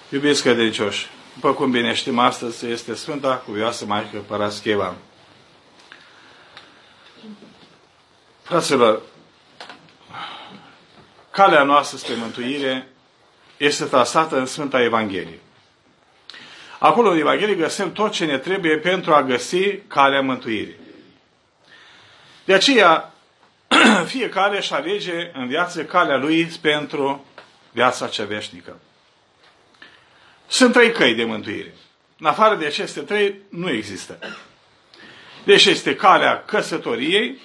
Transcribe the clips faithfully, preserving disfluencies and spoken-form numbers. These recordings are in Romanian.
Iubiți credincioși, după cum bine știm, astăzi este Sfânta Cuvioasă Maică Parascheva. Fraților, calea noastră spre mântuire este trasată în Sfânta Evanghelie. Acolo în Evanghelie găsim tot ce ne trebuie pentru a găsi calea mântuirii. De aceea, fiecare își alege în viață calea lui pentru viața cea veșnică. Sunt trei căi de mântuire. În afară de aceste trei, nu există. Deci este calea căsătoriei,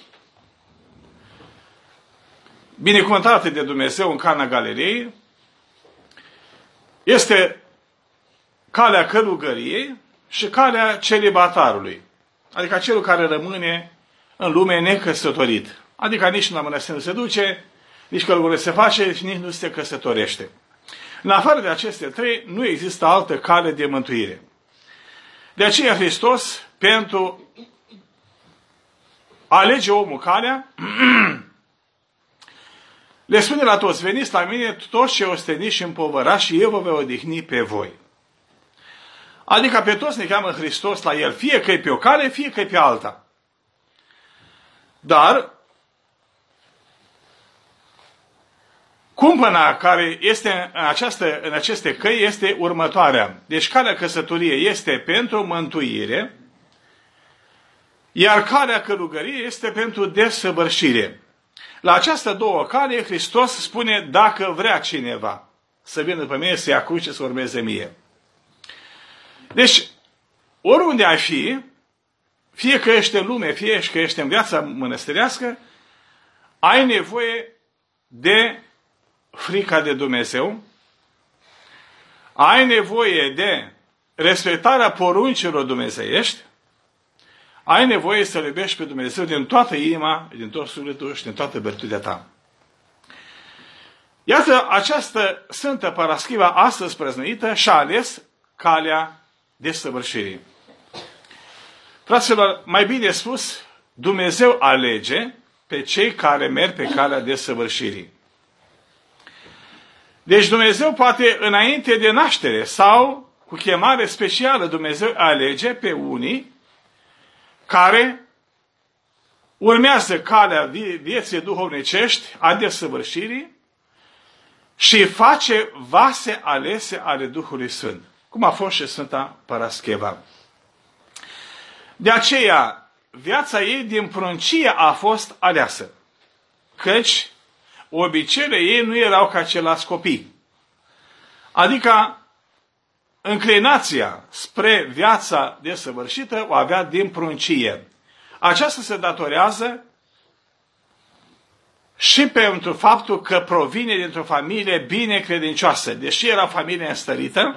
binecuvântată de Dumnezeu în Cana Galilei, este calea călugăriei și calea celibatarului, adică celul care rămâne în lume necăsătorit. Adică nici la mănăstire nu se duce, nici călugărie se face și nici nu se căsătorește. În afară de aceste trei, nu există altă cale de mântuire. De aceea Hristos, pentru a alege omul calea, le spune la toți: veniți la mine toți ce osteniți și împovărați și eu vă voi odihni pe voi. Adică pe toți ne cheamă Hristos la el, fie că e pe o cale, fie că e pe alta. Dar cumpăna care este în, această, în aceste căi este următoarea. Deci calea căsătoriei este pentru mântuire, iar calea călugăriei este pentru desăvârșire. La această două cale Hristos spune: dacă vrea cineva să vină după mine, să ia cruce, să urmeze mie. Deci, oriunde ai fi, fie că ești în lume, fie că ești în viața mănăstirească, ai nevoie de frica de Dumnezeu, ai nevoie de respectarea poruncilor dumnezeiești, ai nevoie să iubești pe Dumnezeu din toată inima, din tot sufletul și din toată virtutea ta. Iată, această Sfântă Parascheva astăzi prăznuită și-a ales calea desăvârșirii. Fraților, mai bine spus, Dumnezeu alege pe cei care merg pe calea desăvârșirii. Deci Dumnezeu poate înainte de naștere sau cu chemare specială Dumnezeu alege pe unii care urmează calea vieții duhovnicești a desăvârșirii și face vase alese ale Duhului Sfânt, cum a fost și Sfânta Parascheva. De aceea, viața ei din pruncie a fost aleasă, căci obiceiurile ei nu erau ca ceilalți copii. Adică înclinația spre viața desăvârșită o avea din pruncie. Aceasta se datorează și pentru faptul că provine dintr-o familie bine credincioasă. Deși era familie înstărită,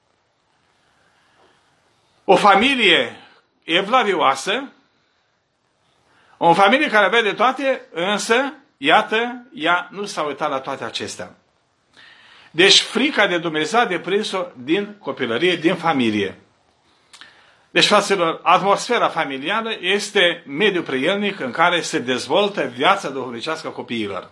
o familie evlavioasă, o familie care avea de toate, însă, iată, ea nu s-a uitat la toate acestea. Deci frica de Dumnezeu a deprins-o din copilărie, din familie. Deci, fraților, atmosfera familială este mediul prielnic în care se dezvoltă viața duhovnicească a copiilor.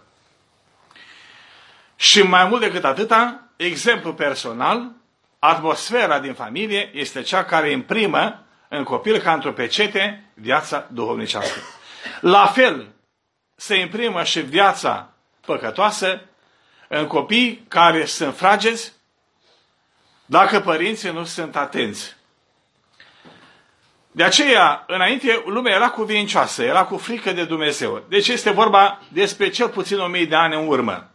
Și mai mult decât atâta, exemplu personal, atmosfera din familie este cea care imprimă în copil ca într-o pecete viața duhovnicească. La fel se imprimă și viața păcătoasă în copii care sunt fragezi dacă părinții nu sunt atenți. De aceea, înainte, lumea era cuvincioasă, era cu frică de Dumnezeu. Deci este vorba despre cel puțin o mie de ani în urmă.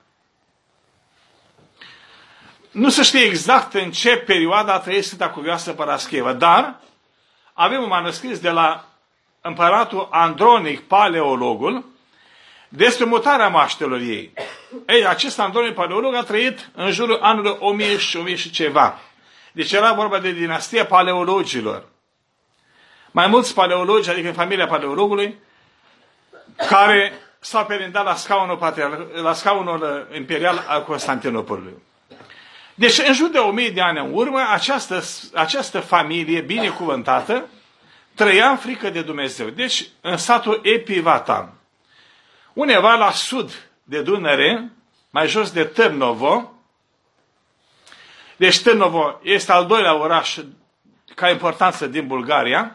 Nu se știe exact în ce perioadă a trăit Sfânta Cuvioasă Parascheva, dar avem un manuscris de la împăratul Andronic Paleologul despre mutarea maștelor ei. Ei, acest Andronic Paleolog a trăit în jurul anului o mie și o mie și ceva. Deci era vorba de dinastia paleologilor. Mai mulți paleologi, adică în familia paleologului, care s-au perindat la scaunul, la scaunul imperial al Constantinopolului. Deci, în jur de o mie de ani în urmă, această, această familie binecuvântată trăia în frică de Dumnezeu. Deci, în satul Epivatan, undeva la sud de Dunăre, mai jos de Târnovo, Deci Târnovo este al doilea oraș ca importanță din Bulgaria.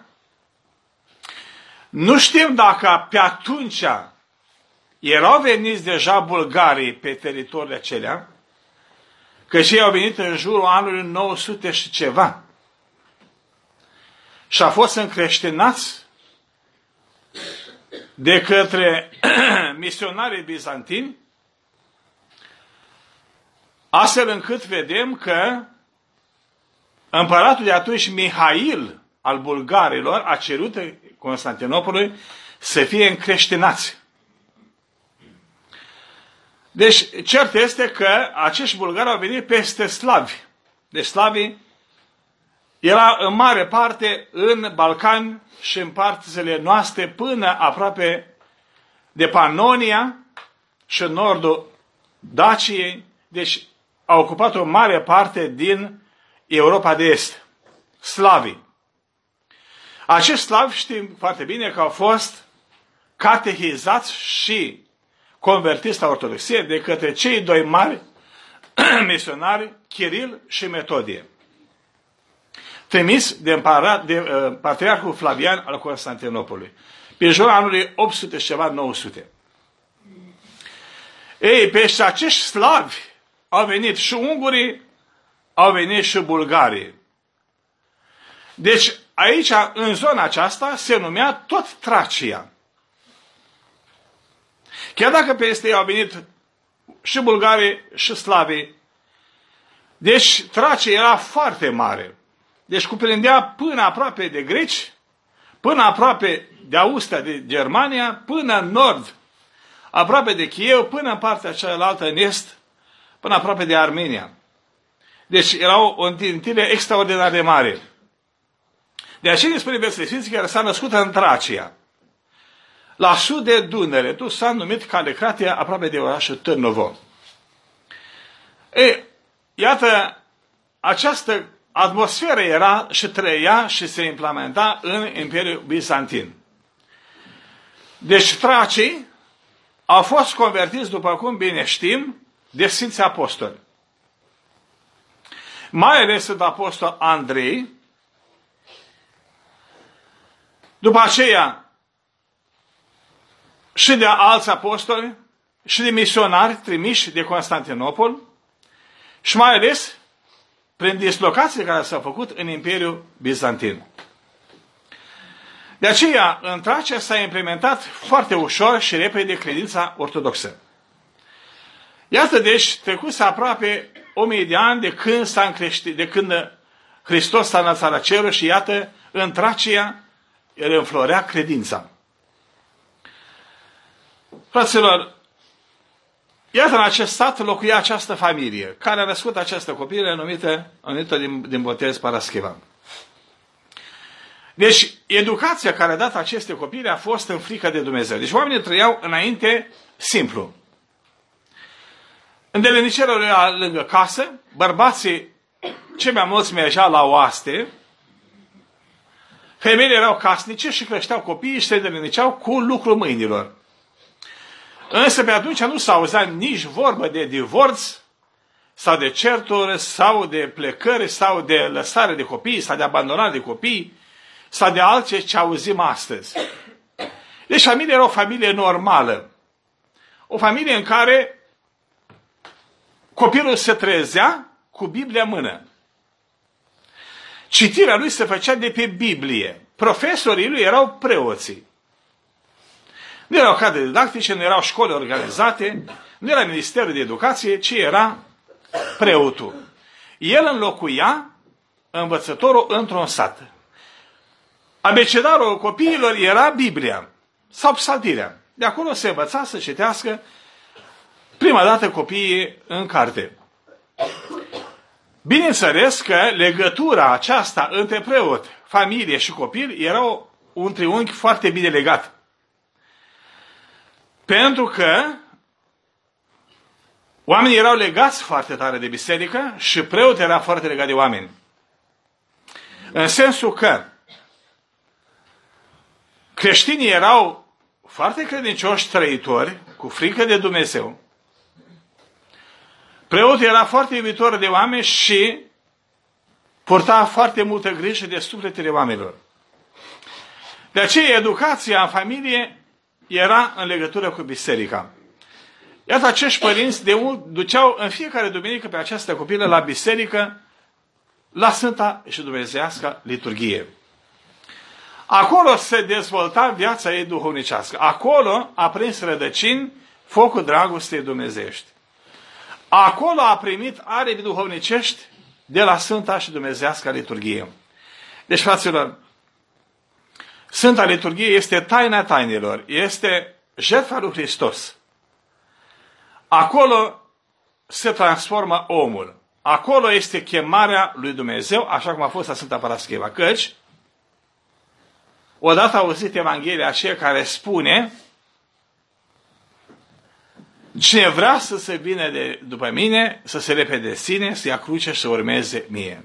Nu știm dacă pe atunci erau veniți deja bulgarii pe teritoriile acelea, că și ei au venit în jurul anului nouă sute și ceva. Și au fost încreștinați de către misionarii bizantini, astfel încât vedem că împăratul de atunci, Mihail, al bulgarilor, a cerut Constantinopolului să fie încreștinați. Deci, cert este că acești bulgari au venit peste slavi. Deci slavii era în mare parte în Balcani și în părțile noastre până aproape de Panonia și în nordul Daciei. Deci au ocupat o mare parte din Europa de Est. Slavii. Acești slavi știm foarte bine că au fost catehizați și convertiți la ortodoxie de către cei doi mari misionari, Chiril și Metodie, trimis de, împărat, de uh, patriarhul Flavian al Constantinopolului, pe jurul anului opt sute și ceva, nouă sute. Ei, pe acești slavi au venit și ungurii, au venit și bulgarii. Deci, aici, în zona aceasta, se numea tot Tracia. Chiar dacă peste ei au venit și bulgarii și slavii, deci Tracia era foarte mare. Deci cuprindea până aproape de greci, până aproape de Austria, de Germania, până în nord, aproape de Kiev, până în partea cealaltă, în est, până aproape de Armenia. Deci era o întindire extraordinar de mare. De aceea spune Vesele Sfinții că s-a născut în Tracia, la sud de Dunăre, tu s-a numit Calecratia, aproape de orașul Târnovo. E, iată, această atmosferă era și trăia și se implementa în Imperiul Bizantin. Deci tracii au fost convertiți, după cum bine știm, de Sfinții Apostoli. Mai ales de Apostol Andrei. După aceea, și de alți apostoli, și de misionari trimiși de Constantinopol, și mai ales prin dislocațiile care s-au făcut în Imperiul Bizantin. De aceea, în Tracia s-a implementat foarte ușor și repede credința ortodoxă. Iată, deci, trecuse aproape o mie de ani de când, s-a încreștit, de când Hristos s-a înălțat la cerul și iată, în Tracia, el înflorea credința. Fraților, iată, în acest sat locuia această familie, care a născut această copilă numită, numită din, din botez Paraschiva. Deci, educația care a dat aceste copii a fost în frică de Dumnezeu. Deci oamenii trăiau înainte simplu. Îndelenicerul era lângă casă, bărbații cei mai mulți mergeau la oaste, femeile erau casnice și creșteau copiii și se îndeleniceau cu lucrul mâinilor. Însă pe atunci nu s-a auzit nici vorbă de divorț, sau de certuri, sau de plecări, sau de lăsare de copii, sau de abandonare de copii, sau de altce ce auzim astăzi. Deci familia era o familie normală. O familie în care copilul se trezea cu Biblia în mână. Citirea lui se făcea de pe Biblie. Profesorii lui erau preoții. Nu erau cadre didactice, nu erau școli organizate, nu era Ministerul de Educație, ci era preotul. El înlocuia învățătorul într-un sat. Abecedarul copiilor era Biblia sau psaltirea. De acolo se învăța să citească prima dată copiii în carte. Bineînțeles că legătura aceasta între preot, familie și copil era un triunghi foarte bine legat. Pentru că oamenii erau legați foarte tare de biserică și preotul era foarte legat de oameni. În sensul că creștinii erau foarte credincioși trăitori, cu frică de Dumnezeu. Preotul era foarte iubitor de oameni și purta foarte multă grijă de sufletele oamenilor. De aceea, educația în familie era în legătură cu biserica. Iată, acești părinți de mult duceau în fiecare duminică pe această copilă la biserică, la Sfânta și Dumnezeiască liturghie. Acolo se dezvolta viața ei duhovnicească. Acolo a prins rădăcini focul dragostei dumnezeiești. Acolo a primit aripi duhovnicești de la Sfânta și Dumnezeiască liturghie. Deci, fraților, Sfânta Liturghie este taina tainelor, este jertfa lui Hristos. Acolo se transformă omul. Acolo este chemarea lui Dumnezeu, așa cum a fost la Sfânta Parascheva. Căci, odată a auzit Evanghelia aceea care spune: cine vrea să se vină de după mine, să se lepe de sine, să ia cruce și să urmeze mie.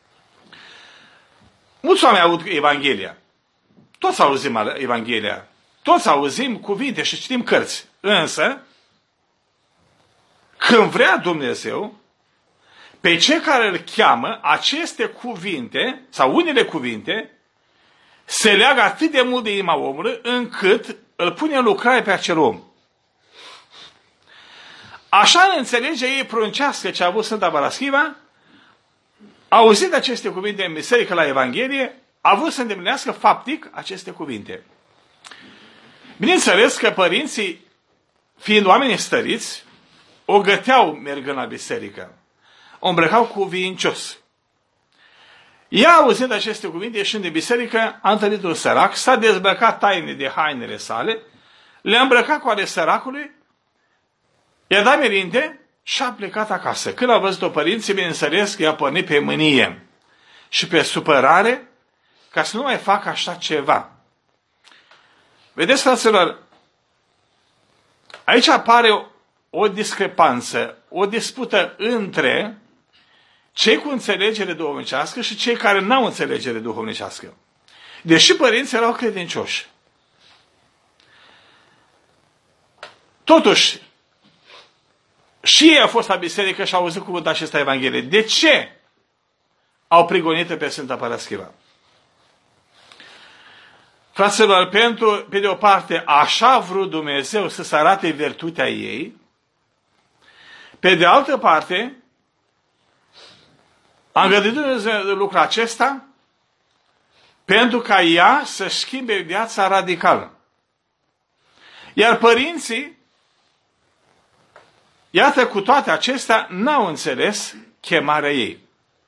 Mulți oameni aud Evanghelia. Toți auzim Evanghelia. Toți auzim cuvinte și citim cărți. Însă, când vrea Dumnezeu, pe cei care îl cheamă, aceste cuvinte, sau unele cuvinte, se leagă atât de mult de inima omului, încât îl pune în lucrare pe acel om. Așa în înțelegerea ei pruncească ce a avut Sfânta Parascheva, auzit aceste cuvinte în biserică la Evanghelie, a vrut să îndeplinească faptic aceste cuvinte. Bineînțeles că părinții, fiind oameni stăriți, o găteau mergând la biserică. O îmbrăcau cuvincios. Ea, auzind aceste cuvinte, ieșind de biserică, a întâlnit un sărac, s-a dezbrăcat taine de hainele sale, le-a îmbrăcat cu ale săracului, i-a dat merinde și a plecat acasă. Când a văzut-o părinții, bineînțeles că i-a pornit pe mânie și pe supărare, ca să nu mai facă așa ceva. Vedeți, fraților, aici apare o, o discrepanță, o dispută între cei cu înțelegere duhovnicească și cei care n-au înțelegere duhovnicească. Deși părinții erau credincioși. Totuși, și ei au fost la biserică și au auzit cuvântul acesta Evanghelie. De ce au prigonit pe Sfânta Parascheva? Fraților, pentru, pe de o parte, așa a vrut Dumnezeu să se arate virtutea ei, pe de altă parte, a îngăduit Dumnezeu lucrul acesta pentru ca ea să schimbe viața radicală. Iar părinții, iată, cu toate acestea, n-au înțeles chemarea ei.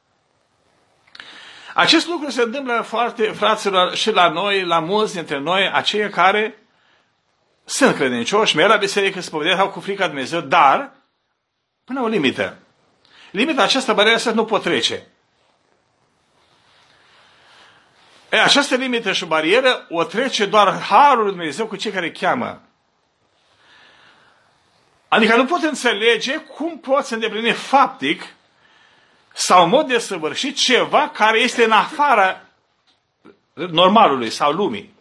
Acest lucru se întâmplă foarte, fraților, și la noi, la mulți dintre noi, aceia care sunt credincioși, merg la biserică, spovedesc, au cu frica Dumnezeu, dar până o limită. Limita aceasta, barieră să nu pot trece. E, această limită și barieră o trece doar harul lui Dumnezeu cu cei care cheamă. Adică nu pot înțelege cum pot să îndeplini faptic sau în mod desăvârșit ceva care este în afara normalului sau lumii.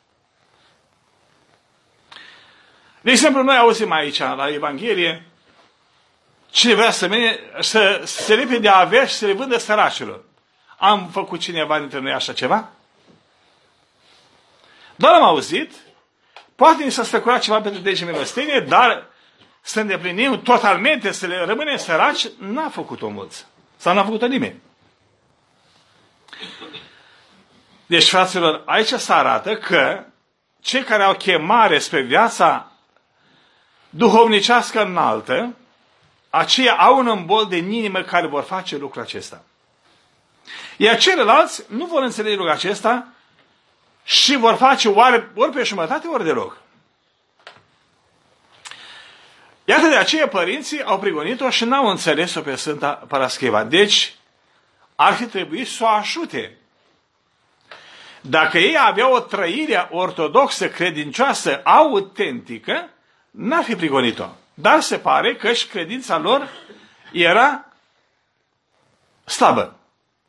De exemplu, noi auzim aici, la Evanghelie, cine vrea să, mene, să, să se lepe de averi și să le vândă săracilor. Am făcut cineva dintre noi așa ceva? Doar am auzit, poate ni s-a stăcurat ceva pentru dege milostenie, dar să îndeplinim totalmente, să le rămânem săraci, n-a făcut-o mulți. Sau n-a făcut-o nimeni. Deci, fraților, aici se arată că cei care au chemare spre viața duhovnicească înaltă, aceia au un îmbol de inimă care vor face lucrul acesta. Iar ceilalți nu vor înțelege lucrul acesta și vor face ori, ori pe jumătate, ori deloc. Iată, de aceea părinții au prigonit-o și n-au înțeles-o pe Sfânta Parascheva. Deci, ar fi trebuit să o ajute. Dacă ei aveau o trăire ortodoxă, credincioasă, autentică, n-ar fi prigonit-o. Dar se pare că și credința lor era slabă.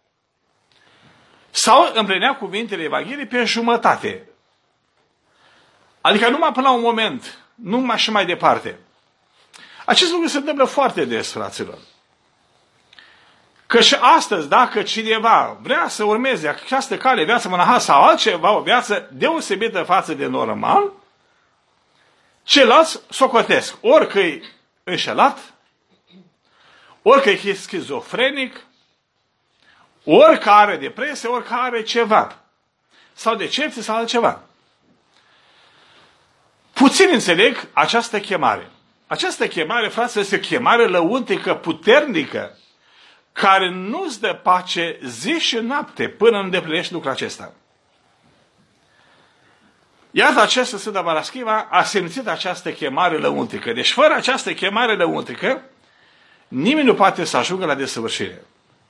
Sau împlinea cuvintele Evangheliei pe jumătate. Adică numai până la un moment, numai și mai departe. Acest lucru se întâmplă foarte des, fraților. Că și astăzi, dacă cineva vrea să urmeze această cale, viață monahală sau altceva, o viață deosebită față de normal, ceilalți socotesc. Ori că e înșelat, ori că e schizofrenic, ori că are depresie, ori că are ceva. Sau decepție sau altceva. Puțin înțeleg această chemare. Această chemare, frate, este o chemare lăuntrică, puternică, care nu-ți dă pace zi și noapte până îndeplinești lucrul acesta. Iată, acesta Sfânta Paraschiva a simțit această chemare lăuntrică. Deci, fără această chemare lăuntrică, nimeni nu poate să ajungă la desăvârșire.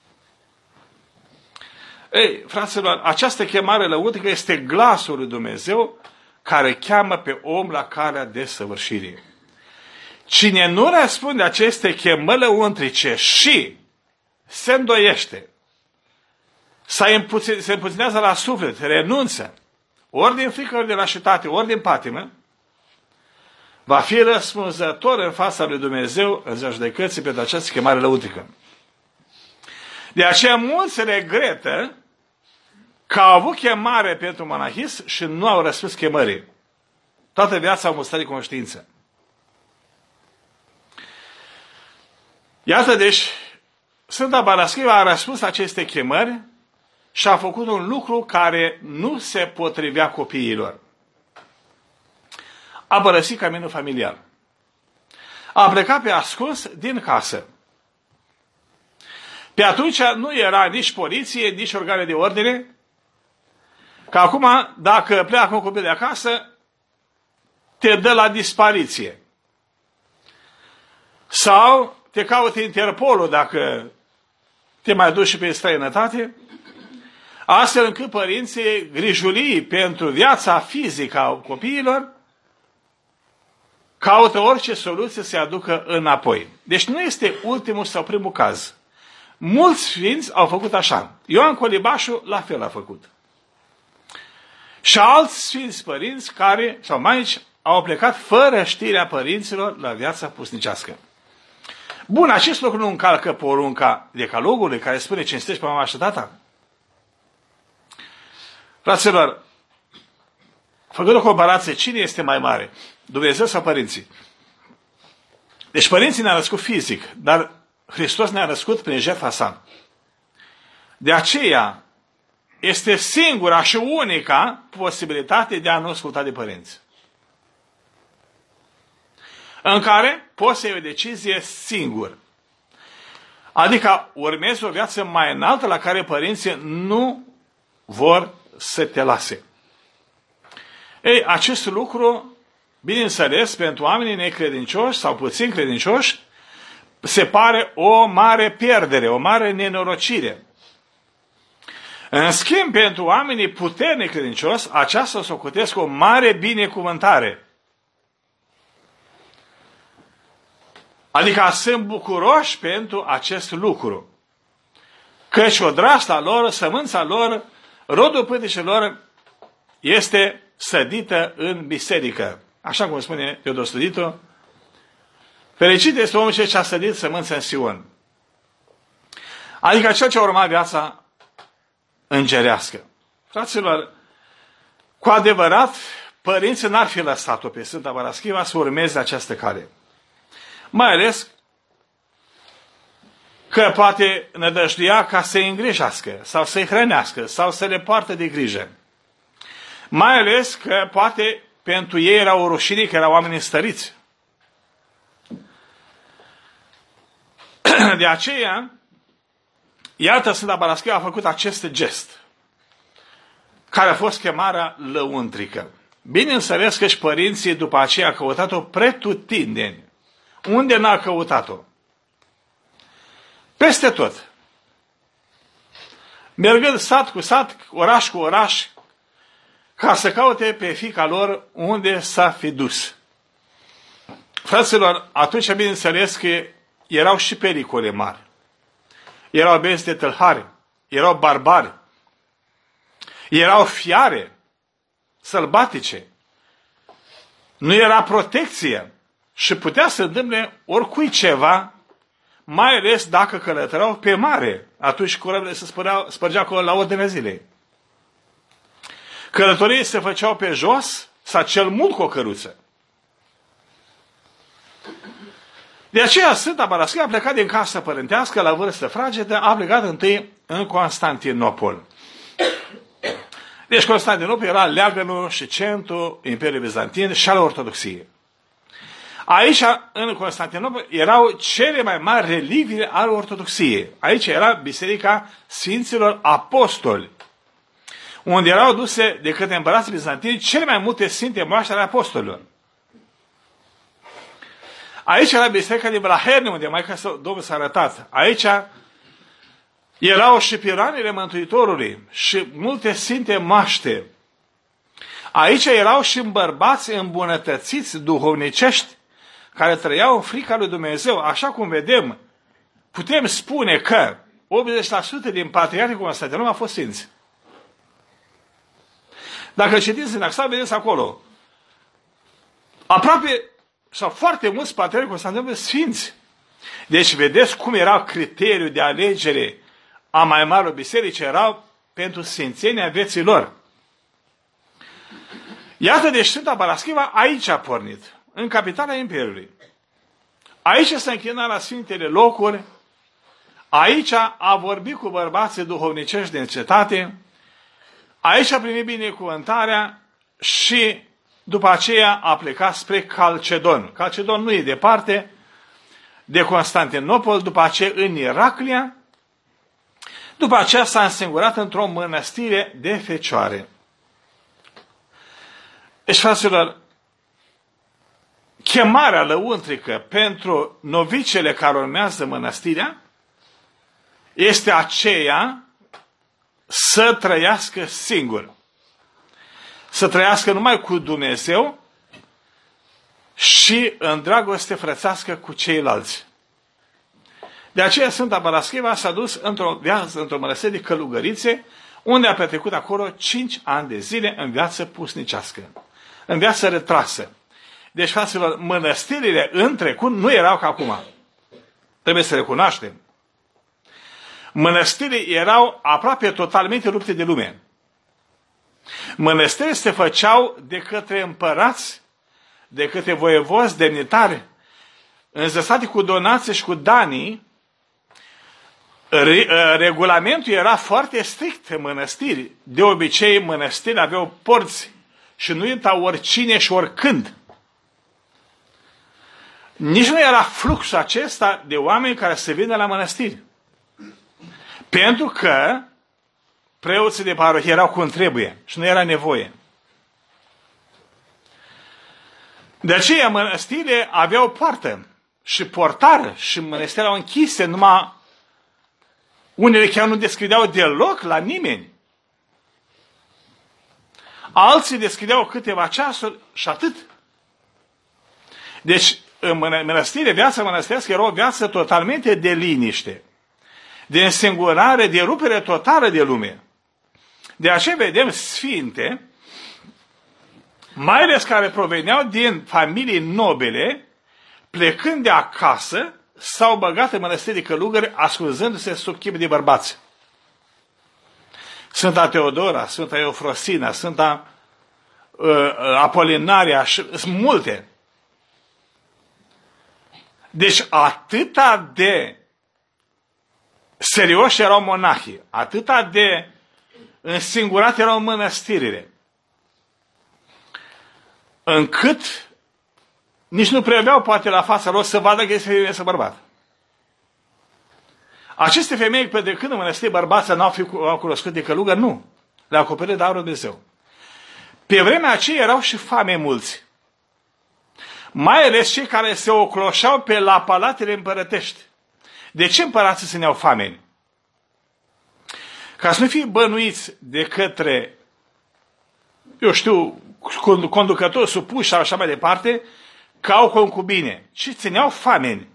Ei, fraților, această chemare lăuntrică este glasul lui Dumnezeu care cheamă pe om la calea desăvârșirii. Cine nu răspunde aceste chemări lăuntrice și se îndoiește, se împuținează la suflet, renunță, ori din frică, ori din lașitate, ori din patimă, va fi răspunzător în fața lui Dumnezeu în ziua judecății pentru această chemare lăuntrică. De aceea mulți regretă că au avut chemare pentru monahism și nu au răspuns chemării. Toată viața au mustrat de conștiință. Iată, deci, Sfânta Paraschiva a răspuns aceste chemări și a făcut un lucru care nu se potrivea copiilor. A părăsit caminul familiar. A plecat pe ascuns din casă. Pe atunci nu era nici poliție, nici organe de ordine, că acum, dacă pleacă un copil de acasă, te dă la dispariție. Sau te caută Interpolul dacă te mai duci și pe străinătate, astfel încât părinții grijulii pentru viața fizică a copiilor caută orice soluție să-i aducă înapoi. Deci nu este ultimul sau primul caz. Mulți sfinți au făcut așa. Ioan Colibașul la fel a făcut. Și alți sfinți părinți care, sau maici, au plecat fără știrea părinților la viața pusnicească. Bun, acest lucru nu încalcă porunca decalogului care spune cinstești pe mama și tata? Fraților, făcând o comparație, cine este mai mare? Dumnezeu sau părinții? Deci părinții ne-au născut fizic, dar Hristos ne-a născut prin jertfa sa. De aceea este singura și unica posibilitate de a nu asculta de părinți. În care poți să iei o decizie singur. Adică urmezi o viață mai înaltă la care părinții nu vor să te lase. Ei, acest lucru, bineînțeles, pentru oamenii necredincioși sau puțin credincioși, se pare o mare pierdere, o mare nenorocire. În schimb, pentru oamenii puternic credincioși, aceasta o socotesc o mare binecuvântare. Adică sunt bucuroși pentru acest lucru. Căci odrasla lor, sămânța lor, rodul pântecilor este sădită în biserică. Așa cum spune Teodor Studitu, fericit este omul ce a sădit sămânța în Sion. Adică cel ce a urmat viața îngerească. Fraților, cu adevărat, părinții n-ar fi lăsat-o pe Sfânta Paraschiva să urmeze această cale. Mai ales că poate nădăjduia ca să-i îngrijească, sau să-i hrănească, sau să le poartă de grijă. Mai ales că poate pentru ei era o rușine, că erau oameni stăriți. De aceea, iată, Sfânta Paraschiva a făcut acest gest, care a fost chemarea lăuntrică. Bineînțeles că și părinții după aceea au căutat-o pretutindeni. Unde n-a căutat-o? Peste tot. Mergând sat cu sat, oraș cu oraș, ca să caute pe fiica lor unde s-a fi dus. Fraților, atunci bineînțeles că erau și pericole mari. Erau benzi de tâlhari, erau barbari, erau fiare sălbatice, nu era protecție și putea să întâmple oricui ceva, mai ales dacă călătoreau pe mare, atunci corăbile se spărgeau, spărgeau la ordinea zilei. Călătorii se făceau pe jos sau cel mult cu o căruță. De aceea Sfânta Parascheva a plecat din casă părintească la vârstă fragedă, a plecat întâi în Constantinopol. Deci Constantinopol era leagănul și centrul Imperiului Bizantin și al Ortodoxiei. Aici, în Constantinopol, erau cele mai mari relicvii ale Ortodoxiei. Aici era Biserica Sfinților Apostoli, unde erau duse de către împărații bizantini cele mai multe sfinte moaște ale apostolilor. Aici era Biserica din Blaherne, unde Maica Domnului s-a arătat. Aici erau și piroanele Mântuitorului și multe sfinte moaște. Aici erau și bărbați îmbunătățiți duhovnicești, care trăiau în frica lui Dumnezeu. Așa cum vedem, putem spune că optzeci la sută din patriarhii Constantinopol au fost sfinți. Dacă citiți în Axal, vedeți acolo, aproape sau foarte mulți patriarhi Constantinopol sfinți. Deci vedeți cum era criteriul de alegere a mai marilor biserici, erau pentru sfințenia vieții lor. Iată, deci Sfânta Parascheva aici a pornit, în capitala Imperiului. Aici s-a închinat la sfintele locuri, aici a vorbit cu bărbații duhovnicești din cetate, aici a primit binecuvântarea și după aceea a plecat spre Calcedon. Calcedon nu e departe de Constantinopol, după aceea în Iraclia, după aceea s-a însingurat într-o mănăstire de fecioare. Deci, fraților, chemarea lăuntrică pentru novicele care urmează mănăstirea este aceea să trăiască singur. Să trăiască numai cu Dumnezeu și în dragoste frățească cu ceilalți. De aceea Sfânta Parascheva s-a dus într-o viață, într-o mănăstire de călugărițe, unde a petrecut acolo cinci ani de zile în viață pusnicească, în viață retrasă. Deci, fraților, mănăstirile în trecut nu erau ca acum. Trebuie să recunoaștem. Mănăstirile erau aproape totalmente rupte de lume. Mănăstirile se făceau de către împărați, de către voievozi, demnitari, înzăsate cu donații și cu danii. Regulamentul era foarte strict în mănăstiri. De obicei, mănăstirile aveau porți și nu intra oricine și oricând. Nici nu era fluxul acesta de oameni care se vină la mănăstiri. Pentru că preoții de parohie erau cum trebuie și nu era nevoie. De aceea mănăstirile aveau poartă și portar și mănăstirile erau închise, numai unele chiar nu deschideau deloc la nimeni. Alții deschideau câteva ceasuri și atât. Deci, în mănăstire, viața mănăstirească era o viață totalmente de liniște, de însingurare, de rupere totală de lume. De aceea vedem sfinte, mai ales care proveneau din familii nobile, plecând de acasă, s-au băgat în mănăstiri de călugări, ascunzându-se sub chip de bărbați. Sfânta Teodora, Sfânta Eufrosina, Sfânta uh, Apolinaria, sunt multe. Deci atâta de serioși erau monahii, atâta de însingurate erau mănăstirile, încât nici nu preveau poate la fața lor să vadă că este femeie sau bărbat. Aceste femei, pe de când în mănăstire bărbații n-au fi cunoscut de călugări, nu. Le-a acoperit darul Dumnezeu. Pe vremea aceea erau și fame mulți. Mai ales cei care se ocloșeau pe la palatele împărătești. De ce împărații se neau fameni? Ca să nu fie bănuiți de către, eu știu, conducători supuși sau așa mai departe, că au concubine, ci țineau fameni.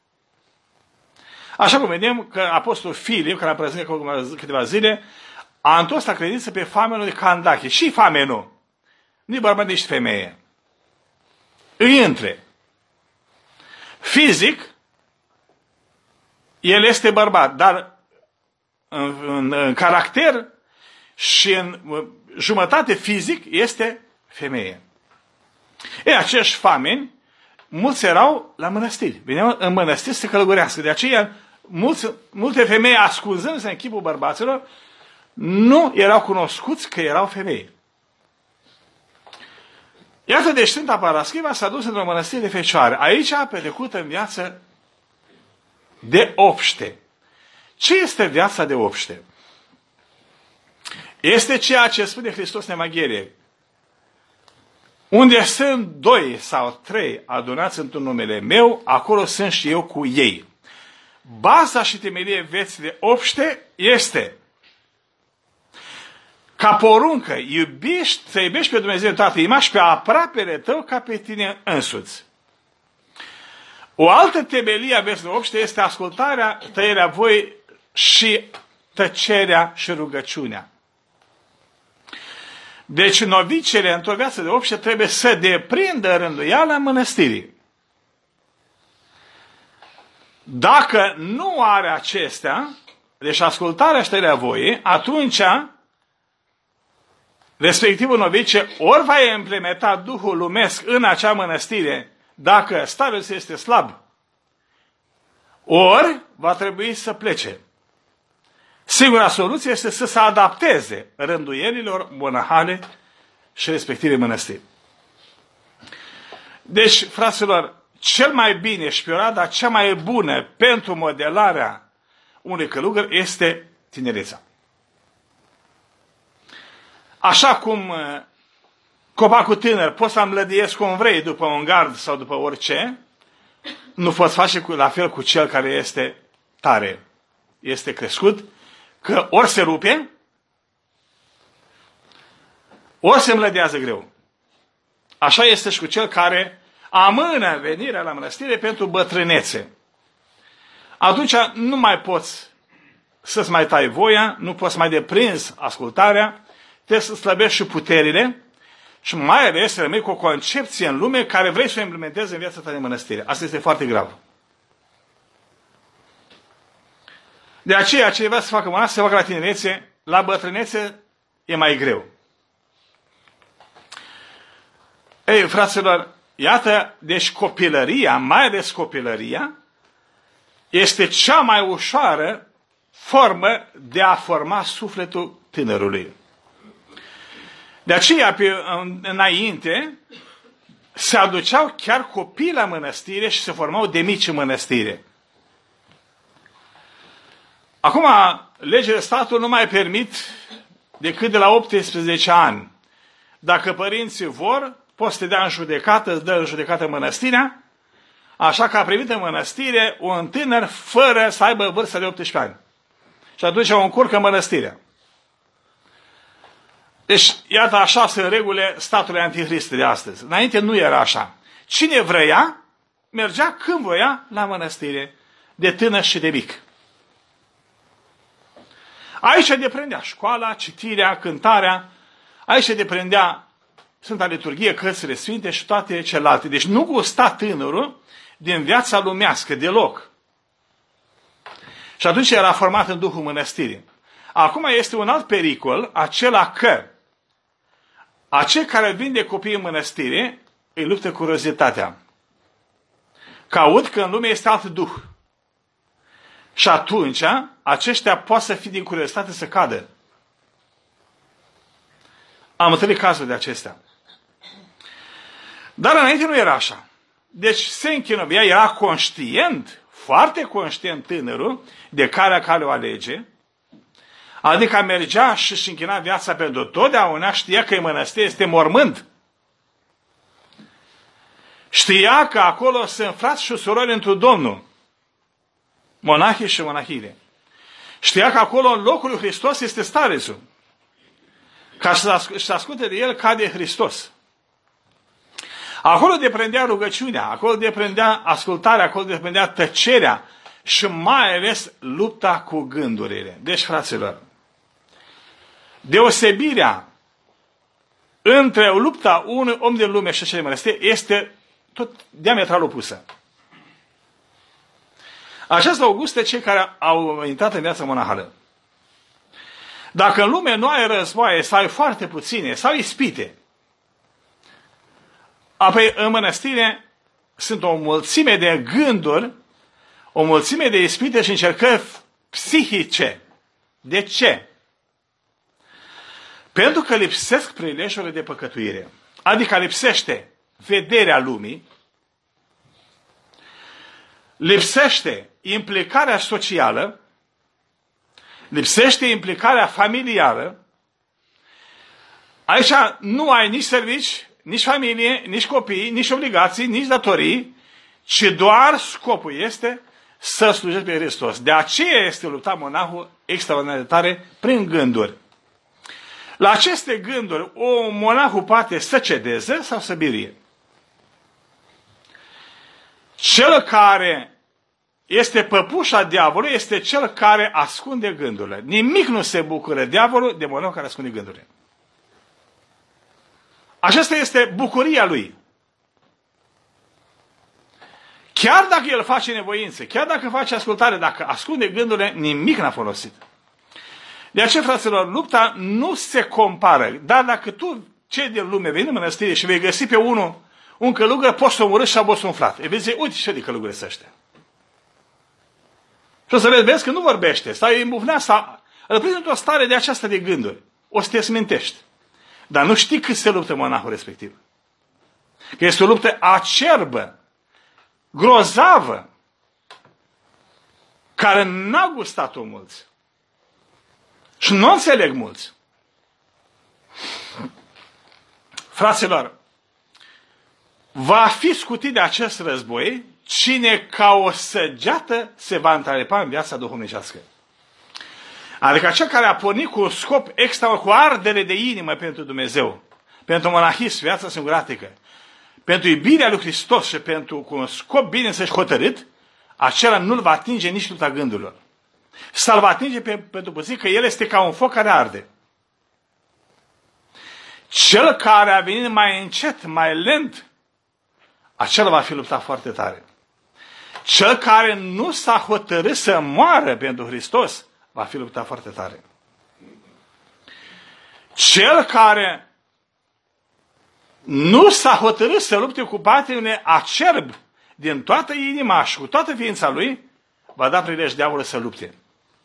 Așa cum vedem că Apostolul Filip, care a prezentat câteva zile, a întors la credință pe famenul de Candache. Și famenul. Nu-i bărbat, nici femeie. Îi între. Fizic, el este bărbat, dar în, în, în caracter și în jumătate fizic este femeie. Ei, acești fameni, mulți erau la mănăstiri. Veneau în mănăstiri să se călătorească. De aceea, mulți, multe femei, ascunzându-se în chipul bărbaților, nu erau cunoscuți că erau femei. Iată, deci Sfânta Paraschiva s-a dus într-o mănăstire de fecioare. Aici a petrecut în viață de obște. Ce este viața de obște? Este ceea ce spune Hristos în Evanghelie. Unde sunt doi sau trei adunați într-un numele meu, acolo sunt și eu cu ei. Baza și temelie vieții de obște este ca poruncă, iubești, să iubești pe Dumnezeu toată inima și pe aproapele tău ca pe tine însuți. O altă temelie a vieții de obște este ascultarea, tăierea voi și tăcerea și rugăciunea. Deci novicele într-o viață de obște trebuie să deprindă rânduiala mănăstirii. Dacă nu are acestea, deci ascultarea și tăierea voii, atunci respectivul novice ori va implementa Duhul lumesc în acea mănăstire dacă stadiul este slab, ori va trebui să plece. Singura soluție este să se adapteze rânduielilor monahale și respective mănăstiri. Deci, fraților, cel mai bine și perioada cea mai bună pentru modelarea unui călugăr este tinerețea. Așa cum copacul tânăr poți să înmlădiezi cum vrei după un gard sau după orice, nu poți face cu, la fel cu cel care este tare, este crescut, că ori se rupe, ori se înmlădează greu. Așa este și cu cel care amână venirea la mănăstire pentru bătrânețe. Atunci nu mai poți să-ți mai tai voia, nu poți mai deprinzi ascultarea, trebuie să slăbești și puterile și mai ales să rămâi cu o concepție în lume care vrei să o implementezi în viața ta de mănăstire. Asta este foarte grav. De aceea, ce vrea să facă monah, să se facă la tinerețe, la bătrânețe e mai greu. Ei, fraților, iată, deci copilăria, mai ales copilăria, este cea mai ușoară formă de a forma sufletul tânărului. De aceea, pe, înainte, se aduceau chiar copii la mănăstire și se formau de mici în mănăstire. Acum, legile statului nu mai permit decât de la optsprezece ani. Dacă părinții vor, poți să te dea în judecată, îți dă în judecată mănăstirea, așa că a primit în mănăstire un tânăr fără să aibă vârsta de optsprezece ani. Și atunci o încurcă mănăstirea. Deci, iată, așa sunt regulile statului antihrist de astăzi. Înainte nu era așa. Cine vrea, mergea când voia la mănăstire, de tânăr și de mic. Aici deprindea școala, citirea, cântarea, aici deprindea Sfânta Liturghie, cărțile sfinte și toate celelalte. Deci nu gusta tânărul din viața lumească deloc. Și atunci era format în Duhul mănăstirii. Acum este un alt pericol, acela că acei care vin de copii în mănăstire îi luptă curiozitatea. Că aud că în lume este alt Duh. Și atunci, aceștia pot să fie din curiozitate să cadă. Am întâlnit cazuri de acestea. Dar înainte nu era așa. Deci se închinovia, era conștient, foarte conștient tânărul, de care care o alege, adică mergea și își închina viața pentru totdeauna, știa că în mănăstire este mormânt. Știa că acolo sunt frați și surori într-un Domnul, monahii și monahile. Știa că acolo în locul lui Hristos este starețul, ca să asculte de el ca de Hristos. Acolo deprindea rugăciunea, acolo deprindea ascultarea, acolo deprindea tăcerea și mai ales lupta cu gândurile. Deci, fraților, deosebirea între lupta unui om de lume și cel de mănăstire este tot diametral opusă. Aceasta Auguste, cei care au intrat în viața monahală. Dacă în lume nu ai războaie, sau ai foarte puține, sau ispite, apoi în mănăstire sunt o mulțime de gânduri, o mulțime de ispite și încercări psihice. De ce? Pentru că lipsesc prilejurile de păcătuire. Adică lipsește vederea lumii, lipsește implicarea socială, lipsește implicarea familială. Aici nu ai nici servici, nici familie, nici copii, nici obligații, nici datorii, ci doar scopul este să slujești pe Hristos. De aceea este luptat monahul extraordinar de tare prin gânduri. La aceste gânduri, o monahul poate să cedeze sau să birie. Cel care este păpușa diavolului este cel care ascunde gândurile. Nimic nu se bucură diavolul de monahul care ascunde gândurile. Aceasta este bucuria lui. Chiar dacă el face nevoință, chiar dacă face ascultare, dacă ascunde gândurile, nimic n-a folosit. De aceea, fraților, lupta nu se compară. Dar dacă tu, cei din lume, vei în mănăstire și vei găsi pe unul, un călugăr, poți să omorâți și abos umflat. E vei zice, uite ce de călugări sunt ăștia. Și o să vezi, vezi că nu vorbește, sau e îmbufnea, sau îl prinde într-o stare de aceasta de gânduri. O să te smintești. Dar nu știi cât se luptă monahul respectiv. Că este o luptă acerbă, grozavă, care n-a gustat-o mulți. Și nu înțeleg mulți. Fraților, va fi scutit de acest război cine ca o săgeată se va întrepa în viața duhovnicească. Adică cel care a pornit cu un scop extra, cu ardere de inimă pentru Dumnezeu, pentru monahism, viața singuratică, pentru iubirea lui Hristos și pentru cu un scop bine să-și hotărât, acela nu-l va atinge nici lupta gândurilor. Să-l va atinge pe, pentru puțin că el este ca un foc care arde. Cel care a venit mai încet, mai lent, acela va fi luptat foarte tare. Cel care nu s-a hotărât să moară pentru Hristos, va fi luptat foarte tare. Cel care nu s-a hotărât să lupte cu patimile acerb din toată inima și cu toată ființa lui, va da prilej diavolului să lupte.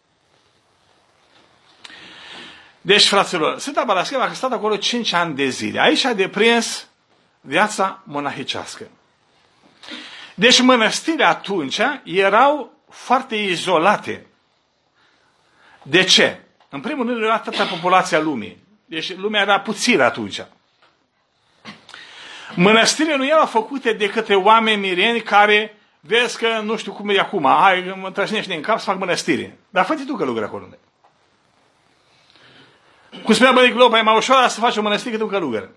Deci, fraților, Sfânta Parascheva a stat acolo cinci ani de zile. Aici a deprins viața monahicească. Deci mănăstirile atunci erau foarte izolate. De ce? În primul rând era atâta populația lumii. Deci lumea era puțină atunci. Mănăstirile nu erau făcute de către oameni mireni care vezi că nu știu cum e acum, hai, mă trășnești în cap să fac mănăstire. Dar fă-te tu călugări acolo. Cum spunea Bănic Lopa, e mai ușor să faci o mănăstire decât un călugăr.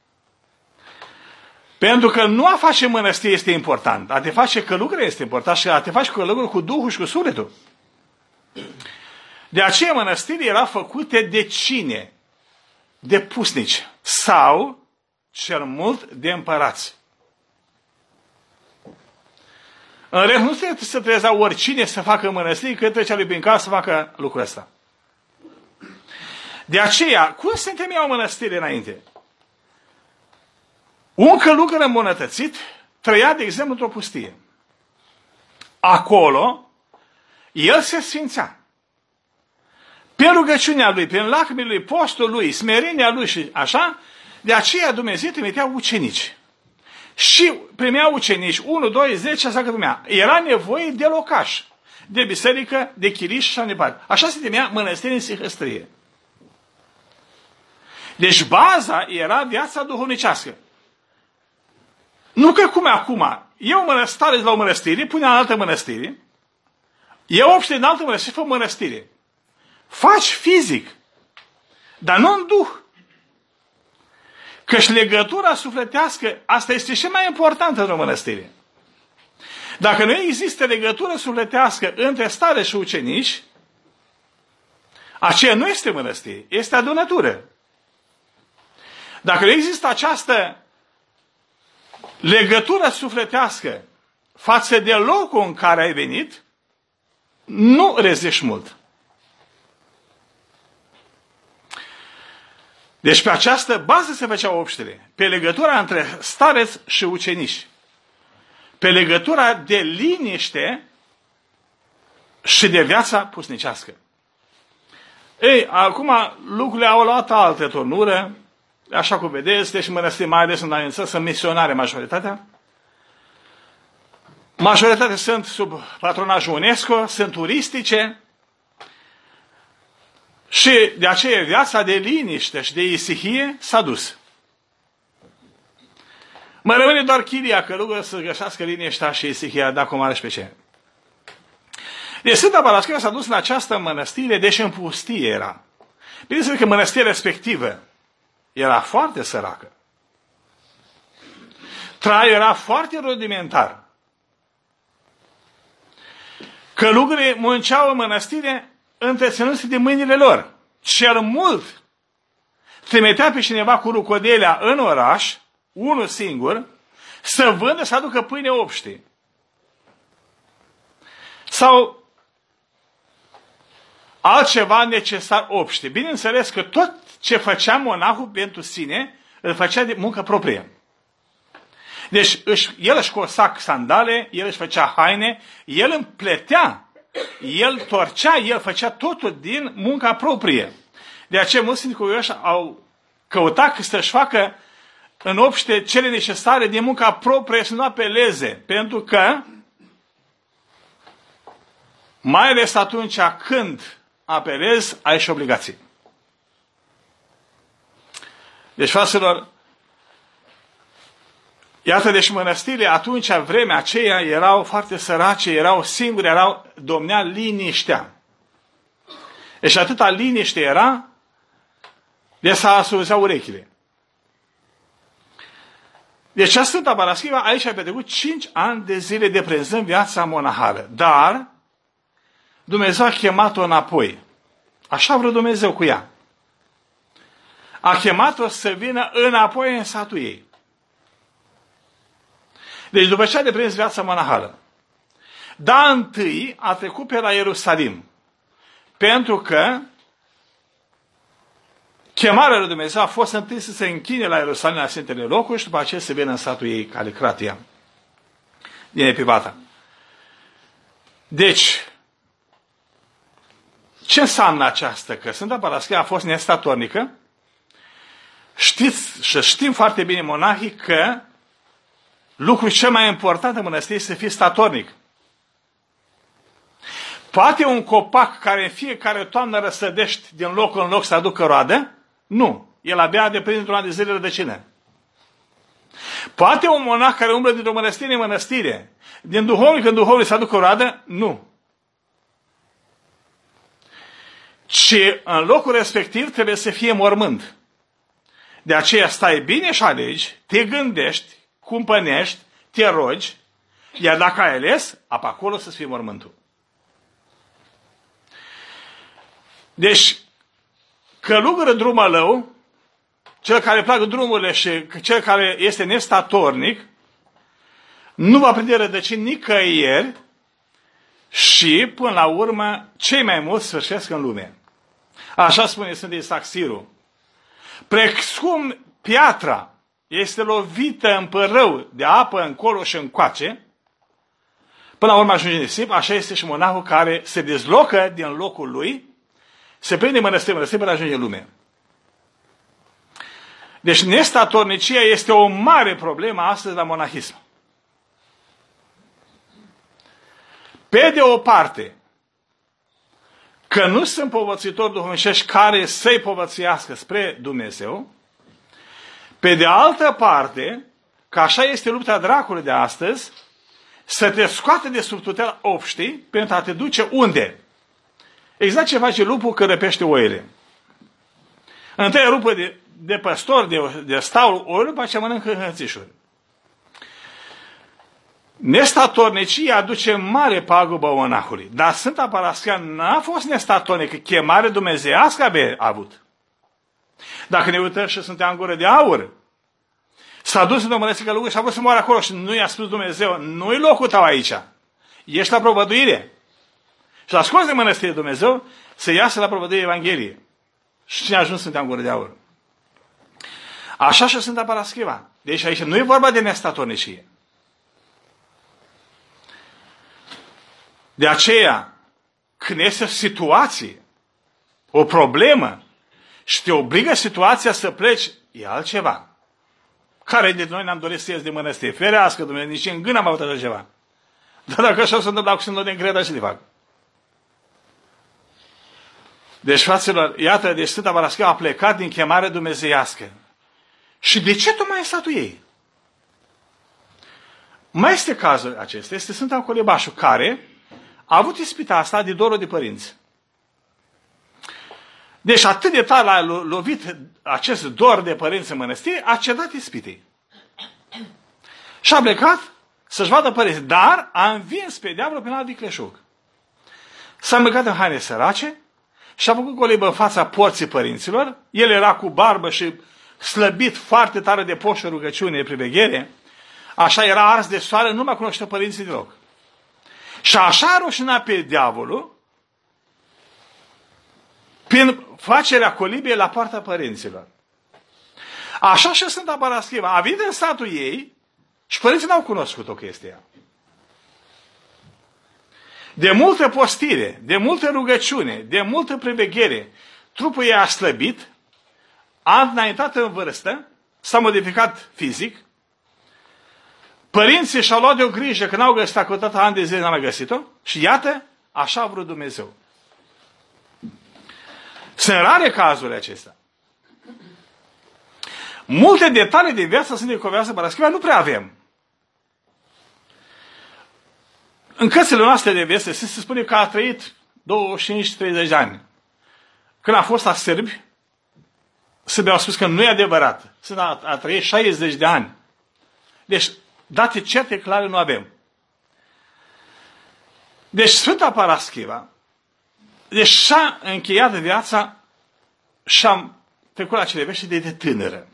Pentru că nu a face mănăstire este important. A te face călugăr este important și a te face călugăr cu Duhul și cu sufletul. De aceea mănăstirile erau făcute de cine? De pusnici. Sau, cel mult, de împărați. În rest, nu se trezea oricine să facă mănăstiri, că trecea lui prin casă să facă lucrul ăsta. De aceea, cum se întemeiau mănăstiri înainte? Un călugăr îmbunătățit trăia, de exemplu, într-o pustie. Acolo, el se sfințea. Pe rugăciunea lui, prin lacrimile lui, postul lui, smerenia lui și așa, de aceea Dumnezeu trimitea ucenici. Și primea ucenici, unu, doi, zece, așa că primea. Era nevoie de locaș, de biserică, de chiriș și așa mai departe. Așa se temea mănăstiri în sihăstrie. Deci baza era viața duhovnicească. Nu că cum e acum. Eu mănăstare la o mănăstire, pune în altă mănăstire, eu obște în altă mănăstire, fă mănăstire. Faci fizic, dar nu în duh. Căci legătura sufletească, asta este și mai importantă în o mănăstire. Dacă nu există legătură sufletească între stare și ucenici, aceea nu este mănăstire, este adunătură. Dacă nu există această legătură sufletească față de locul în care ai venit, nu reziști mult. Deci pe această bază se făceau obștile. Pe legătura între stareți și ucenici. Pe legătura de liniște și de viața pusnicească. Ei, acum lucrurile au luat altă turnură, așa cum vedeți, deci mănăstiri, mai ales în Aniță, sunt misionare majoritatea. Majoritatea sunt sub patronajul UNESCO, sunt turistice și de aceea viața de liniște și de isihie s-a dus. Mă rămâne doar chilia călugă să găsească liniștea și isihia de acum are și pe ce. Deci Sfânta Parascheva s-a dus în această mănăstire, deși în pustie era. Bineînțeles că mănăstirea respectivă era foarte săracă. Traiul era foarte rudimentar. Călugării munceau în mănăstire întreținându-se de mâinile lor. Cel mult trimitea pe cineva cu rucodelea în oraș, unul singur, să vândă, să aducă pâine obște. Sau altceva necesar obște. Bineînțeles că tot ce făcea monahul pentru sine, îl făcea de muncă proprie. Deci își, el își cosa sandale, el își făcea haine, el împletea, el torcea, el făcea totul din munca proprie. De aceea mulți sindicurioși au căutat să-și facă în obște cele necesare din munca proprie, să nu apeleze. Pentru că, mai ales atunci când apelezi, ai și obligații. Deci, fraților, iată, deci mănăstirile atunci, vremea aceea, erau foarte sărace, erau singuri, erau, domnea liniștea. Deci atâta liniște era, de să asuzeau urechile. Deci Sfânta Parascheva aici a petrecut cinci ani de zile deprinzând viața monahală. Dar Dumnezeu a chemat-o înapoi. Așa vreo Dumnezeu cu ea. A chemat-o să vină înapoi în satul ei. Deci după ce a deprins viața monahală, dar întâi a trecut pe la Ierusalim. Pentru că chemarea lui Dumnezeu a fost întâi să se închine la Ierusalim, la Sfintele Locuri, și după aceea să vină în satul ei, Calicratia, din Epibata. Deci, ce înseamnă aceasta? Că Sfânta Parascheva a fost nestatornică. Știți și știm foarte bine monahii că lucrul cel mai important în mănăstire este să fii statornic. Poate un copac care în fiecare toamnă răsădești din loc în loc să aducă roadă? Nu. El abia deprinde într-un an de zile rădăcină. Poate un monah care umblă dintr-o mănăstire în mănăstire, din duhovnic în duhovnic să aducă roadă? Nu. Ci în locul respectiv trebuie să fie mormânt. De aceea stai bine și alegi, te gândești, cumpănești, te rogi, iar dacă ai ales, apă acolo să-ți fie mormântul. Deci, călugără drumălău, cel care pleacă drumurile și cel care este nestatornic, nu va prinde rădăcini nicăieri și, până la urmă, cei mai mulți sfârșesc în lume. Așa spune Sfântul Isaac Siru. Precum piatra este lovită în părău de apă încolo și încoace, până la urmă ajunge în nisip, așa este și monahul care se dezlocă din locul lui, se prinde mănăstire, mănăstire până ajunge în lume. Deci nestatornicia este o mare problemă astăzi la monahism. Pe de o parte, că nu sunt povățitori duhovnicești care să-i povățuiască spre Dumnezeu, pe de altă parte, că așa este lupta dracului de astăzi, să te scoate de sub tutela obștii pentru a te duce unde? Exact ce face lupul când răpește oile. Întâi rupă de, de păstor, de, de staul oilor, după aceea mănâncă hățișuri. Nestatornicia aduce mare pagubă monahului. Dar Sfânta Parascheva n-a fost nestatornică, chemare dumnezeiască a avut. Dacă ne uităm și suntem în gură de aur, s-a dus în o mănăstire călugă și a vrut să moară acolo și nu i-a spus Dumnezeu, nu-i locul tău aici. Ești la propovăduire. Și l-a scos de mănăstire Dumnezeu să iasă la propovăduire Evanghelie. Și cine a ajuns Sfânta în Gură de Aur? Așa și Sfânta Paraschiva. Deci aici nu e vorba de nestatornicie. De aceea, când este o situație, o problemă, și te obligă situația să pleci, e altceva. Care de noi ne-am dorit să ies de mănăstire? Ferească, Dumnezeu, nici în gând am avut așa ceva. Dar dacă așa se întâmplă cu Sfântul de încredere, și le fac. Deci, fraților, iată, deci Sfânta Paraschiva a plecat din chemare dumnezeiască. Și de ce tocmai în satul ei? Mai este cazul acesta, este Sfânta Colebașu, care a avut ispita asta de dorul de părinți. Deci atât de tare a lovit acest dor de părinți în mănăstire, a cedat ispitei. Și a plecat să-și vadă părinți, dar a învins pe diavolul prin alt vicleșug. S-a îmbrăcat în haine sărace și a făcut colibă în fața porții părinților. El era cu barbă și slăbit foarte tare de poșă, rugăciune, priveghere. Așa era ars de soare, nu mai cunoștea părinții deloc. Și așa a rușinat pe diavolul prin facerea colibiei la poarta părinților. Așa și Sfânta Paraschiva a venit în satul ei și părinții n-au cunoscut-o chestia. De multă postire, de multă rugăciune, de multă priveghere, trupul ei a slăbit, a înaintat în vârstă, s-a modificat fizic, părinții și-au luat de o grijă că n-au găsit cu toată ani de zile, n-au mai găsit-o și iată, așa a vrut Dumnezeu. Sunt rare cazurile acestea. Multe detalii din viața Sfântului Covioase Paraschiva nu prea avem. În cărțile noastre de viață se spune că a trăit douăzeci și cinci treizeci de ani. Când a fost la sârbi, sârbii au spus că nu e adevărat. A, a trăit șaizeci de ani. Deci, date certe clare nu avem. Deci, Sfânta Paraschiva, deci și-a încheiat viața și-a trecut la cele vești de, de tânără.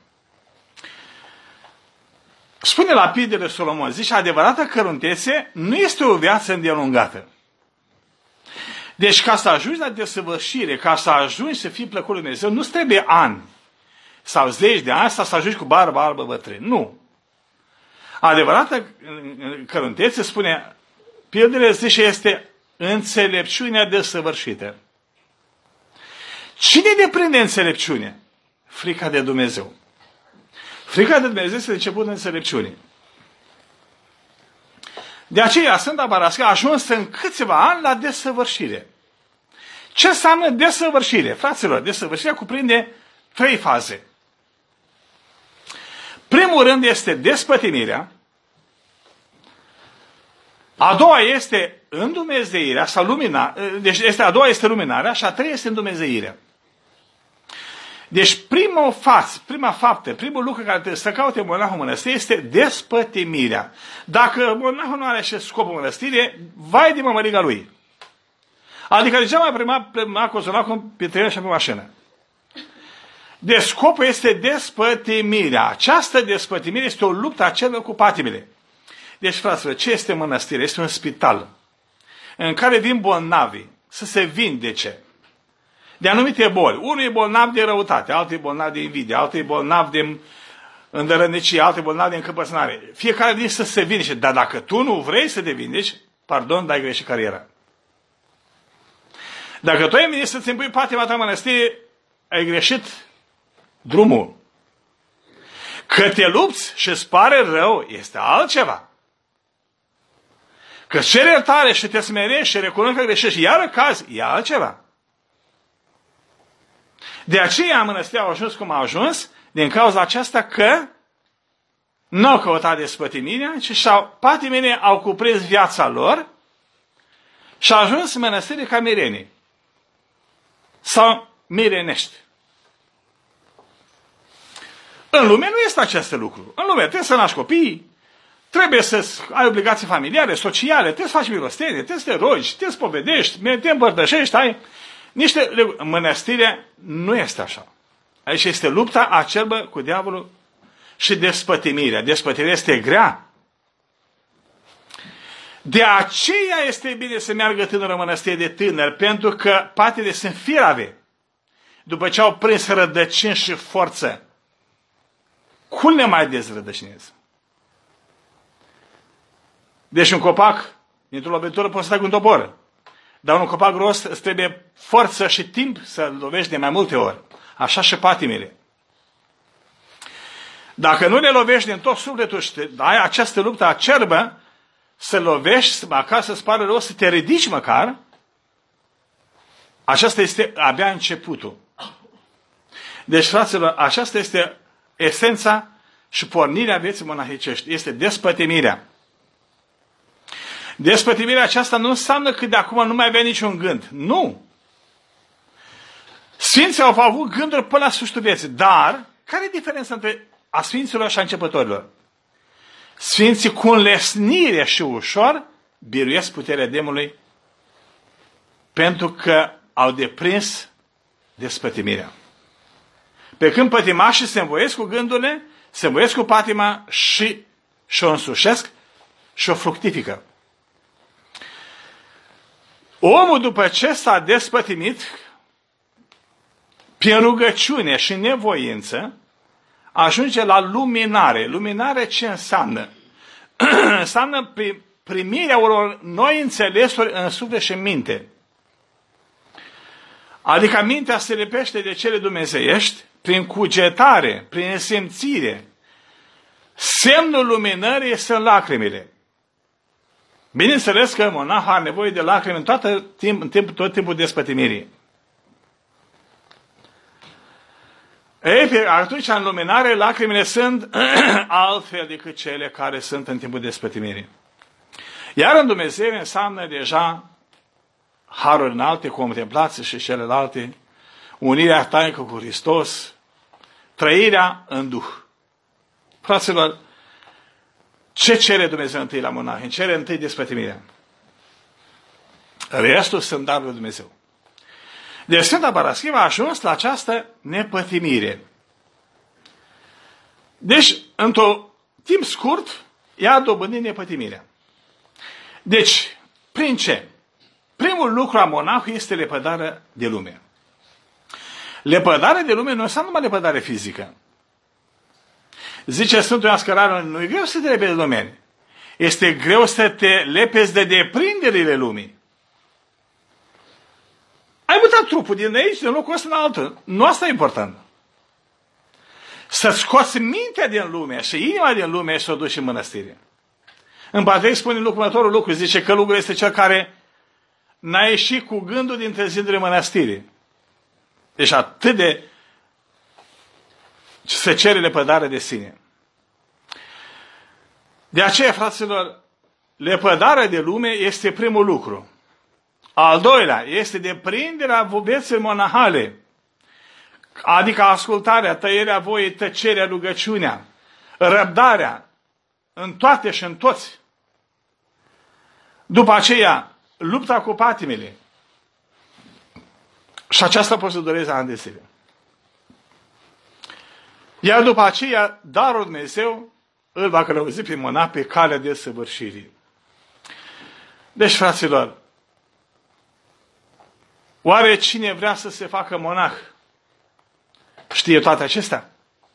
Spune la Lapidele Solomon, zice, adevărata căruntețe nu este o viață îndelungată. Deci ca să ajungi la desăvârșire, ca să ajungi să fii plăcut lui Dumnezeu, nu trebuie ani sau zeci de ani sau să ajungi cu barbă albă bătrân. Nu. Adevărata căruntețe, spune Pildele, zice, este înțelepciunea desăvârșită. Cine deprinde înțelepciune? Frica de Dumnezeu. Frica de Dumnezeu este început în înțelepciune. De aceea Sfânta Paraschiva a ajuns în câțiva ani la desăvârșire. Ce înseamnă desăvârșire? Fraților, desăvârșirea cuprinde trei faze. Primul rând este despătimirea, a doua este îndumezeirea sau lumina, deci este, a doua este luminarea și a treia este îndumezeirea. Deci prima față, prima faptă, primul lucru care trebuie să caute monahul mănăstirii este despătimirea. Dacă monahul nu are și scopul mănăstirii, vai de mămăriga lui. Adică degeaba mai prima, prima cozona cu pe și pe mașină. Deci scopul este despătimirea. Această despătimire este o luptă acernă cu patimile. Deci, fraților, ce este mănăstire? Este un spital în care vin bolnavi să se vindece de anumite boli. Unul e bolnav de răutate, altul e bolnav de invidie, altul e bolnav de îndărădnicie, altul e bolnav de încăpățânare. Fiecare din să se vindece. Dar dacă tu nu vrei să te vindeci, pardon, dai greșit cariera. Dacă tu ai venit să-ți impui patima ta mănăstire, ai greșit drumul. Că te lupți și îți pare rău, este altceva. Că ceri iertare și te smerești și recunoști că greșești, iar cazi, e altceva. De aceea mănăstirea a ajuns cum a ajuns, din cauza aceasta că nu au căutat despătimirea, ci și-au, patimile au cuprins viața lor și au ajuns mănăstirii ca mirenii. Sau mirenești. În lume nu este acest lucru. În lume trebuie să naști copii, trebuie să ai obligații familiare, sociale, trebuie să faci milostenie, trebuie să te rogi, trebuie să povedești, te împărtășești, ai niște... Mănăstirea nu este așa. Aici este lupta acerbă cu diavolul și despătimirea. Despătimirea este grea. De aceea este bine să meargă tânără în mănăstire de tânăr, pentru că patile sunt firave. După ce au prins rădăcini și forță, cum le mai dezrădăcinezi? Deci un copac, dintr-o lovitură, poți să dai cu un topor. Dar un copac gros îți trebuie forță și timp să-l lovești de mai multe ori. Așa și patimile. Dacă nu le lovești din tot sufletul și ai această luptă acerbă, să lovești, măcar să-ți pară rău, să te ridici măcar, aceasta este abia începutul. Deci, fraților, aceasta este esența și pornirea vieții monahicești. Este despătimirea. Despătimirea aceasta nu înseamnă că de acum nu mai avea niciun gând. Nu! Sfinții au avut gânduri până la sfârșitul vieții. Dar, care e diferența între a sfinților și a începătorilor? Sfinții cu înlesnire și ușor biruiesc puterea demonului pentru că au deprins despătimirea. Pe când pătimașii se învoiesc cu gândurile, se învoiesc cu patima și și-o însușesc și o fructifică. Omul, după ce s-a despătimit, prin rugăciune și nevoință, ajunge la luminare. Luminare ce înseamnă? Înseamnă primirea unor noi înțelesuri în suflet și în minte. Adică mintea se lipește de cele dumnezeiești prin cugetare, prin simțire. Semnul luminării sunt lacrimile. Bineînțeles că monahul are nevoie de lacrimi în, toată timp, în timp, tot timpul despătimirii. Ei, atunci, în luminare, lacrimile sunt altfel decât cele care sunt în timpul despătimirii. Iar în Dumnezeu înseamnă deja haruri înalte, contemplații și celelalte, unirea tainică cu Hristos, trăirea în Duh. Fraților, ce cere Dumnezeu întâi la monahi? Cere întâi despătimirea. Restul sunt darul lui Dumnezeu. Deci Sfânta Paraschiva a ajuns la această nepătimire. Deci, într-un timp scurt, ea a dobândit nepătimirea. Deci, prin ce? Primul lucru a monahului este lepădarea de lume. Lepădarea de lume nu înseamnă numai lepădare fizică. Zice Sfântul Ioan Scărarul, nu e greu să te lepezi de lume. Este greu să te lepezi de deprinderile lumii. Ai mutat trupul din aici, din locul ăsta în altul. Nu asta e important. Să scoți mintea din lume și inima din lume și să o duci în mănăstire. În Patriarh spune următorul lucru, zice că lucrul este cel care n-a ieșit cu gândul dintre zidurile mănăstirii. Deci atât de se cere lepădare de sine. De aceea, fraților, lepădarea de lume este primul lucru. Al doilea este deprinderea vieții monahale, adică ascultarea, tăierea voii, tăcerea, rugăciunea, răbdarea în toate și în toți. După aceea, lupta cu patimile. Și aceasta poți să dureze ani de zile. Iar după aceea, darul Dumnezeu îl va călăuzi pe monah pe calea desăvârșirii. Deci, fraților, oare cine vrea să se facă monah știe toate acestea?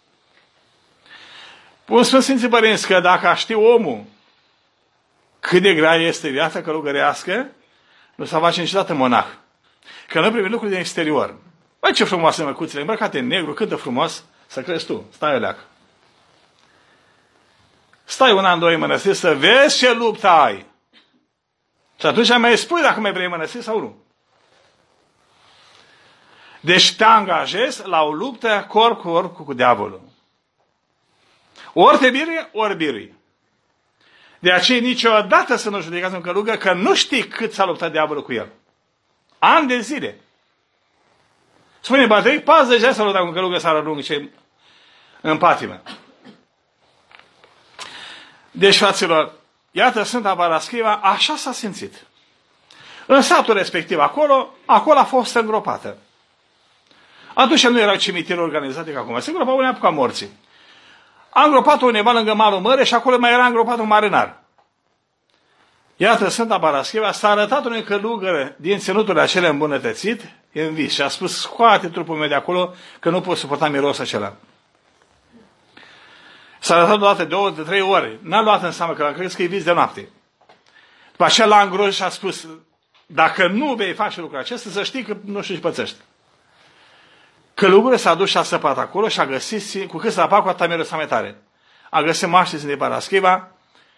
Pun spun Sfinții Părinți că dacă știe omul cât de grea este viața călugărească, nu s-a face niciodată monah. Că nu primi lucruri din exterior. Băi, ce frumoase măcuțele, îmbrăcate în negru, cât de frumos, să crezi tu, stai o leacă. Stai un an, doi în mănăstire să vezi ce luptă ai. Și atunci mai spui dacă mai vrei mănăstire sau nu. Deci te angajezi la o luptă corp cu corp cu diavolul. Ori te birui, ori birui. De aceea niciodată să nu judecați un călugăr că nu știi cât s-a luptat diavolul cu el. Ani de zile. Spune Patriarh, patruzeci de ani s-a luptat cu un călugăr să arălungă ce în patimă. Deci, fraților, iată Sfânta Paraschiva, așa s-a simțit. În satul respectiv, acolo, acolo a fost îngropată. Atunci nu erau cimitiruri organizate ca acum. Se îngropau în apuca morții. A îngropat-o undeva lângă malul mării și acolo mai era îngropat un marinar. Iată, Sfânta Parascheva s-a arătat unui călugăr din ținutul acela îmbunătățit în vis și a spus, scoate trupul meu de acolo, că nu pot suporta mirosul acela. S-a arătat odată, de două, de trei ori. N-a luat în seamă, că crezi că e vis de noapte. După aceea l-a îngrozit și a spus, dacă nu vei face lucrul acesta, să știi că nu știu ce pățești. Călugărul s-a dus și a săpat acolo și a găsit, cu cât s-a apat, cu atâta mirosa mai tare. A găsit maște Sfântei Parascheva,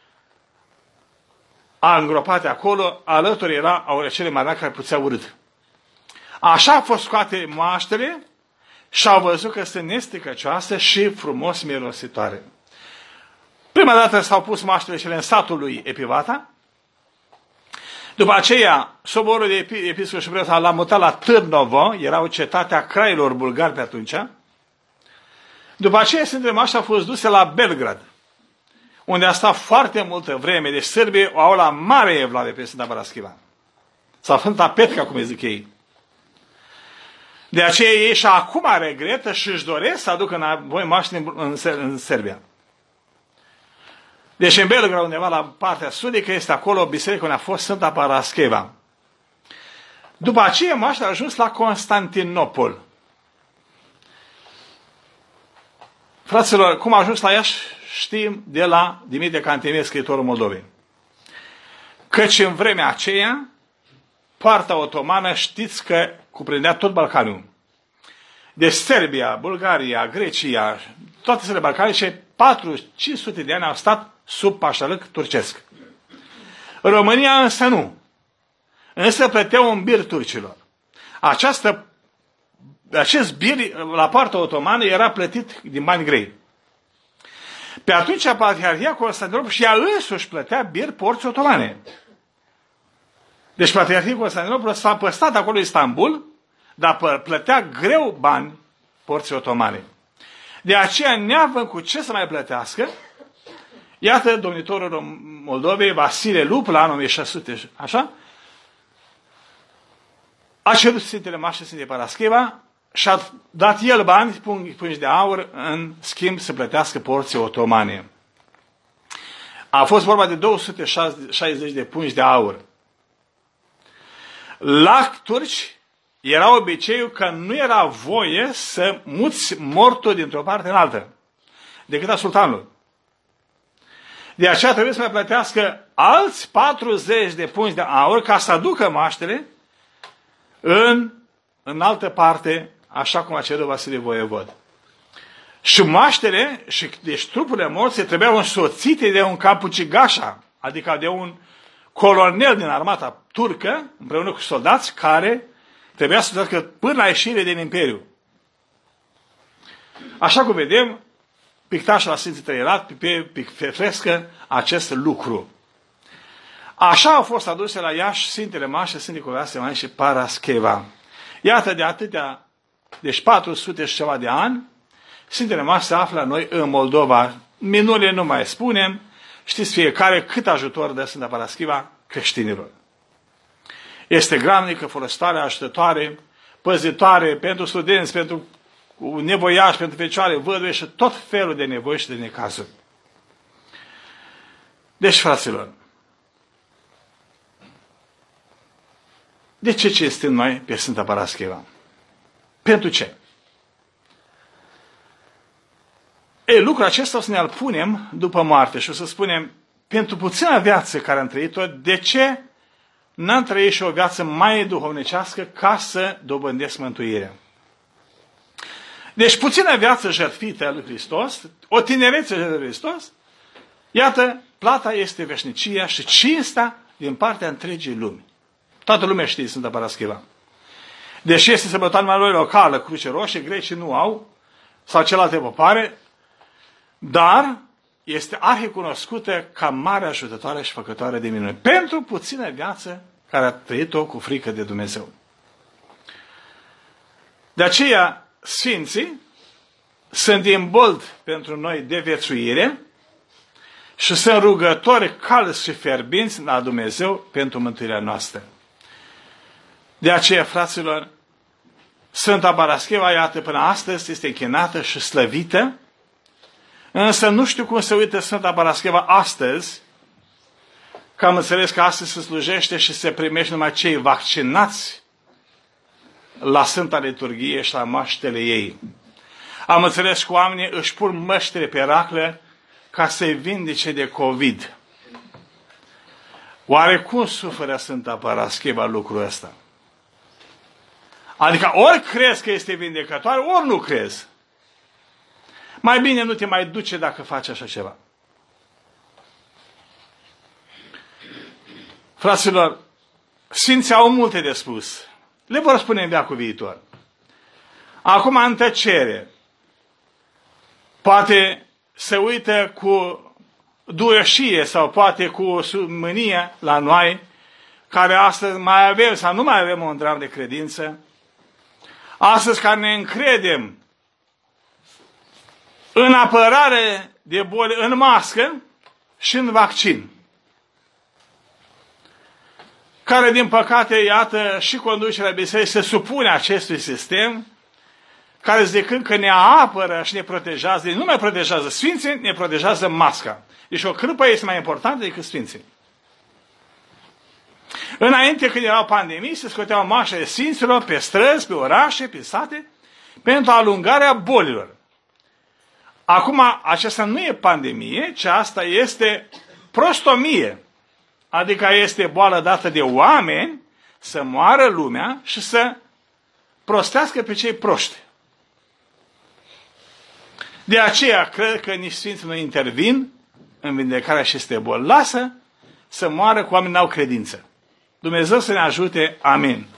a îngropat acolo, alături era aurecele mari care puțea urât. Așa a fost scoate maștele și au văzut că sunt nestricăcioase și frumos mirositoare. Prima dată s-au pus maștele cele în satul lui Epivata. După aceea, soborul de episcop și preot l-a mutat la Târnovo, era o cetate a crailor bulgari pe atunci. După aceea, Sfintele Maște au fost duse la Belgrad, unde a stat foarte multă vreme. Deci sârbii o au la mare evlavie pe Sfânta Parascheva. Sau Sfânta Petka, cum îi zic ei. De aceea ei și acum regretă și își doresc să aducă înapoi maștile în, în, în Serbia. Deci în Belgrad, undeva la partea sudică, este acolo o biserică unde a fost Sfânta Parascheva. După aceea maștile a ajuns la Constantinopol. Fraților, cum a ajuns la ea știm de la Dimitrie Cantemir, scriitorul Moldovei. Căci în vremea aceea, partea otomană știți că cuprindea tot Balcanul. Deci Serbia, Bulgaria, Grecia, toate țările balcanice, patru cinci sute de ani au stat sub pașalăc turcesc. România însă nu. Însă plăteau un bir turcilor. Această, acest bir la partea otomană era plătit din bani grei. Pe atunci Patriarhia Constantinopol și ea însuși plătea bir porții otomane. Deci Patriarhia Constantinopol s-a păstrat acolo Istanbul, dar plătea greu bani porții otomane. De aceea, neavând cu ce să mai plătească, iată domnitorul Moldovei, Vasile Lup, la anul o mie șase sute, așa, a cerut Sfintele Maște Sfintei Parascheva și a dat el bani, pungi de aur, în schimb să plătească porții otomane. A fost vorba de două sute șaizeci de pungi de aur. La turci era obiceiul că nu era voie să muți mortul dintr-o parte în altă, decât a sultanului. De aceea trebuie să mai plătească alți patruzeci de pungi de aur ca să aducă maștele în, în altă parte, așa cum a cerut Vasile Voievod. Și maștele, și, deci trupurile morții, trebuiau însoțite de un capucigașa, adică de un colonel din armata turcă, împreună cu soldați, care trebuia să treacă până la ieșire din Imperiu. Așa cum vedem, pictașul la Sfinții Trăierat, pe, pe frescă, acest lucru. Așa au fost aduse la Iași Sfintele Maște, Sfântii Cuvioase Mai și Parascheva. Iată de atâtea, deci patru sute și ceva de ani, Sfintele Maște se află noi în Moldova. Minunile nu mai spunem, știți fiecare cât ajutor dă Sfânta Parascheva creștinilor. Este gramnică, folositoare, ajutătoare, păzitoare pentru studenți, pentru nevoiași, pentru fecioare, văduve și tot felul de nevoi și de necazuri. Deci, fraților, de ce cinstim noi pe Sfânta Parascheva? Pentru ce? E, lucrul acesta o să ne-l punem după moarte și o să spunem, pentru puțina viață care am trăit-o, de ce n-am trăit și o viață mai duhovnicească ca să dobândesc mântuirea? Deci puțină viață jertfită lui Hristos, o tinerețe de Hristos, iată, plata este veșnicia și cinsta din partea întregii lumi. Toată lumea știe Sfânta Parascheva. Deși este sărbătoarea lor locală, Cruce Roșie, grecii nu au, sau celelalte popoare, dar este arhicunoscută ca mare ajutătoare și făcătoare de minuni. Pentru puțină viață care a trăit-o cu frică de Dumnezeu. De aceea, Sfinții sunt din bold pentru noi de viețuire și sunt rugători calzi și fierbinți la Dumnezeu pentru mântuirea noastră. De aceea, fraților, Sfânta Parascheva, iată, până astăzi este închinată și slăvită, însă nu știu cum se uită Sfânta Parascheva astăzi că am înțeles că astăzi se slujește și se primește numai cei vaccinați la Sfânta Liturghie și la măștele ei. Am înțeles că oamenii își pun măștile pe racle ca să-i vindece de COVID. Oare cum suferă Sfânta Parascheva lucrul ăsta? Adică ori crezi că este vindecătoare, ori nu crezi. Mai bine nu te mai duce dacă faci așa ceva. Fraților, Sfinții au multe de spus. Le vor spune în veacul viitor. Acum, în tăcere, poate se uită cu duioșie sau poate cu mânie la noi, care astăzi mai avem sau nu mai avem un dram de credință, astăzi care ne încredem în apărare de boli, în mască și în vaccin, care, din păcate, iată, și conducerea bisericii se supune acestui sistem, care zicând că ne apără și ne protejează, nu mai protejează Sfinții, ne protejează masca. Deci o crâpă este mai importantă decât Sfinții. Înainte, când erau pandemii, se scoteau mașele Sfinților pe străzi, pe orașe, pe sate, pentru alungarea bolilor. Acum, aceasta nu e pandemie, ci asta este prostomie. Adică este boală dată de oameni să moară lumea și să prostească pe cei proști. De aceea, cred că nici Sfinții nu intervin în vindecarea acestei boli. Lasă să moară cu oameni n-au credință. Dumnezeu să ne ajute. Amin.